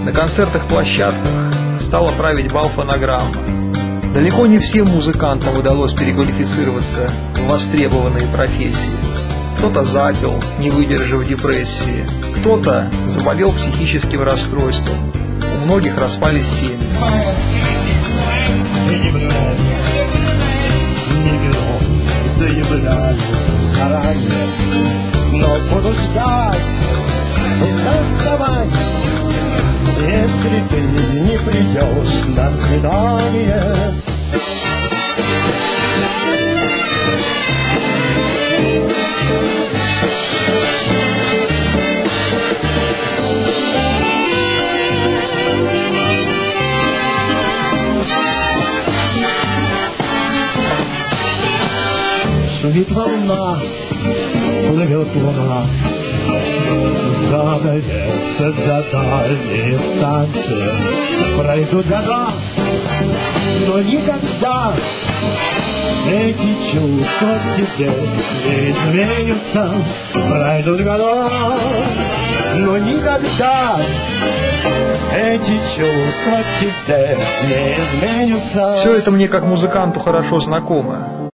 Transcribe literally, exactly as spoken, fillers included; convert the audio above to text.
На концертах-площадках стала править бал фонограмма. Далеко не всем музыкантам удалось переквалифицироваться в востребованные профессии. Кто-то запил, не выдержав депрессии, кто-то заболел психическим расстройством, у многих распались семьи. Заявляю заранее, но буду ждать и тосковать, если ты не придешь на свидание. Шумит волна, плывет луна, загорелся за дальние станции. Пройдут года, но никогда эти чувства к тебе не изменятся. Пройдут года, но никогда эти чувства к тебе не изменятся. Все это мне как музыканту хорошо знакомо.